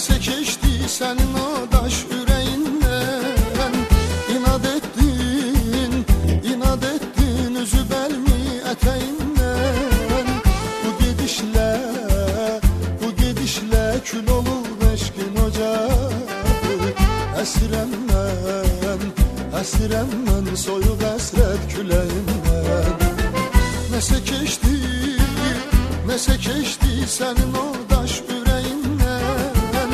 Nəsə keçdi sənin o daş ürəyindən. İnad etdin, üzüb əlmi ətəyindən. Bu gedişlə kül olur eşqin ocağı. Əsirəm mən soyuq əsrət küləyindən. Nəsə keçdi sənin o daş ürəyindən.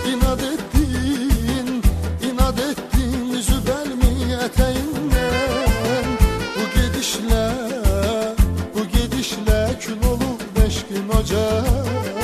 İnad etdin, üzüb əlmi ətəyindən. Bu gedişlə kül olur eşqin ocağı.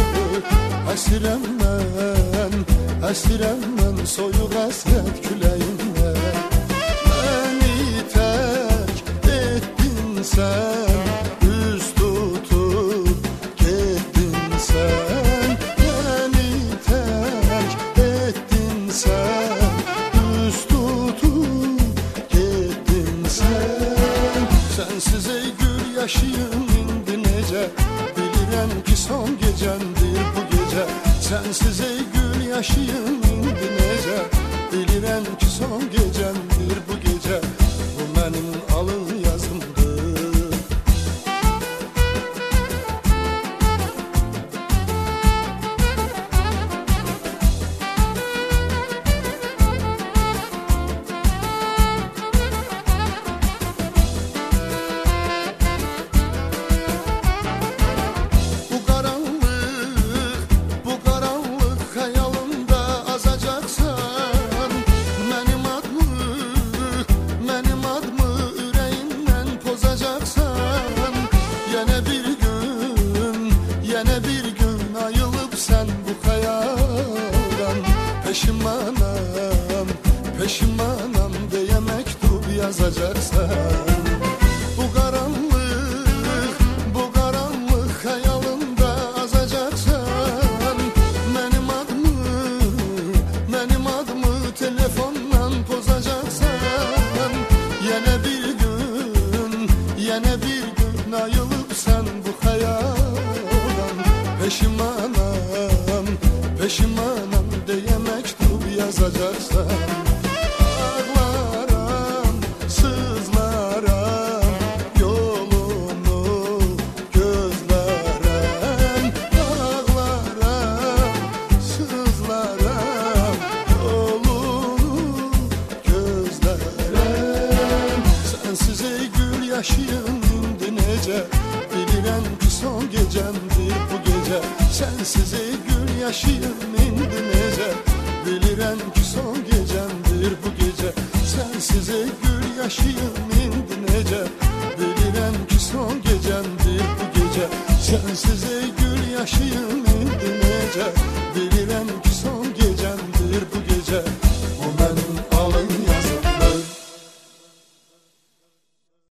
Əsirəm mən soyuq əsrət küləyindən. Məni tərk etdin sən, üz tutub getdin sən. Məni tərk etdin sən, üz tutub getdin sən. Sənsiz ey gül yaşayım indi necə, bilirəm ki son gecəndir bu gecə. Sənsiz ey gül yaşayım indi necə, bilirəm ki son gecəmdir bu gecə. Bu mənim alın yazımdır. Bu qaranlıq xəyalımda azacaqsan. Mənim adımı ürəyindən pozacaqsan. Yenə bir gün ayılıb sən bu xəyaldan. Peşimanam deyə məktub yazacaqsan. Bu qaranlıq xəyalımda azacaqsan. Mənim adımı telefondan pozacaqsan. Yenə bir gün ayılıb sən bu xəyaldan. Peşimanam deyə məktub yazacaqsan. Ağlaram, sızlaram, yolunu gözlərəm. Ağlaram, sızlaram, yolunu gözlərəm. Sənsiz ey gül yaşayım indi necə, bilirəm ki son gecəmdir bu gecə. Sənsiz ey gül yaşayım indi necə, bilirəm ki son gecəmdir bu gecə. Sənsiz ey gül yaşayım indi necə, bilirəm ki son gecəmdir bu gecə. Sənsiz